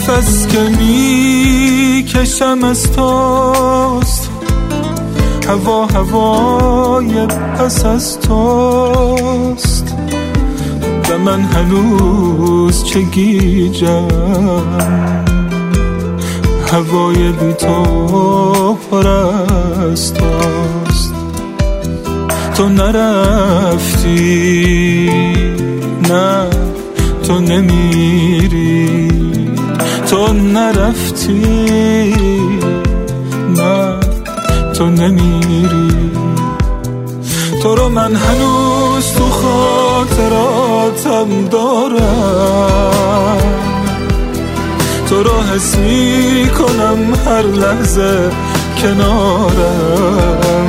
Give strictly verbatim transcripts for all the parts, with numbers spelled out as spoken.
نفس که میکشم از توست، هوا هوای پس از توست. و من هنوز چه گیجم، هوای بی تو پر از توست. تو نرفتی، نه تو نمیری، تو نرفتی، نه تو نمیری. تو رو من هنوز تو خاطراتم دارم، تو رو حس می کنم هر لحظه کنارم.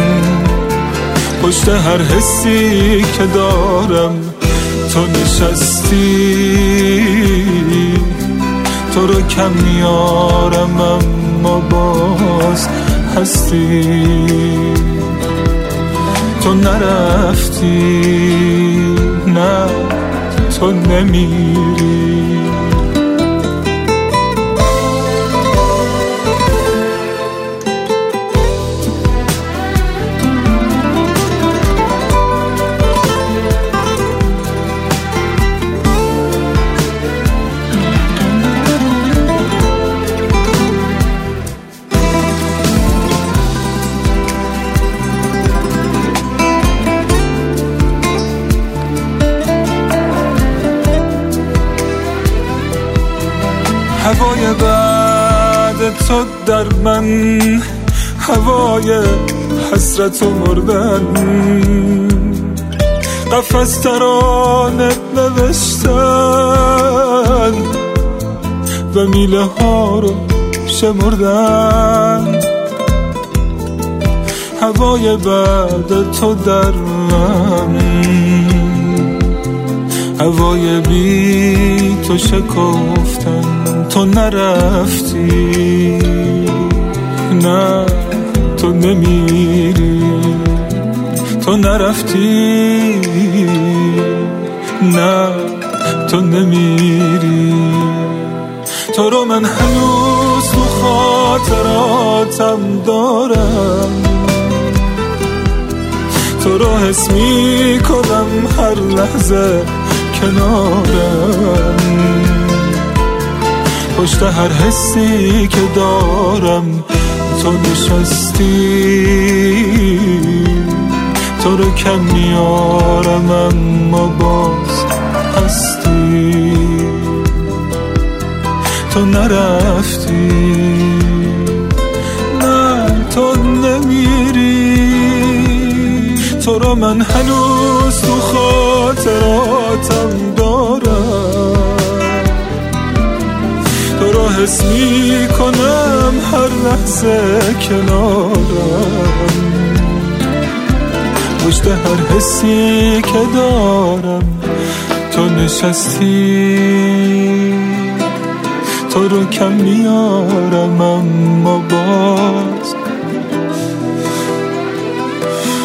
پشت هر حسی که دارم تو نشستی، تو رو کم میارم اما باز هستی. تو نرفتی، نه تو نمیری. هوای بعد تو در من، هوای حسرت و مردن. قفس ترانه نوشتن و میله ها رو شمردن. هوای بعد تو در من، هوای بی تو شکفتن. تو نرفتی، نه تو نمیری، تو نرفتی، نه تو نمیری. تو رو من هنوز تو خاطراتم دارم، تو رو حس می کنم هر لحظه کنارم. پشت هر حسی که دارم تو نشستی، تو رو کم میارم اما باز هستی. تو نرفتی، نه تو نمیری. تو رو من هنوز تو خاطراتم دارم، تو رو حس می کنم هر لحظه کنارم. پشت هر حسی که دارم تو نشستی، تو رو کم میارم اما باز